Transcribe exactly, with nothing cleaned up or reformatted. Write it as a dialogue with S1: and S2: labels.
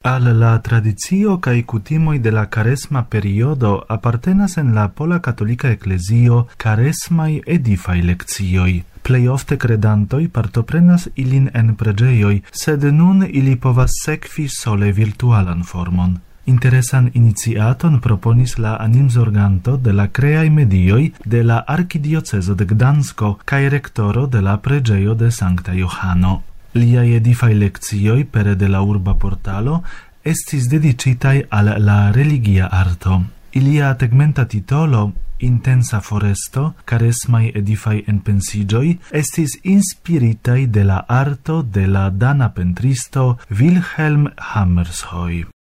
S1: Al la tradizio cae cutimoi de la caresma periodo appartenas en la pola cattolica ecclesio caresmai edifai leccioi. Plei ofte credantoi partoprenas ilin en pregeioi, sed nun ili povas sekvi sole virtualan formon. Interesan iniciaton proponis la animzorganto de la creai medioi de la archidioceso de Gdansko cae rectoro de la pregeio de Sancta Johano. Liai edifai leccioi pere de la urba portalo estis dedicitai al la religia arto. Ilia tegmenta titolo Intensa foresto, caresmai edifai en pensigioi, estis inspiritai de la arto de la dana pentristo Wilhelm Hammershøi.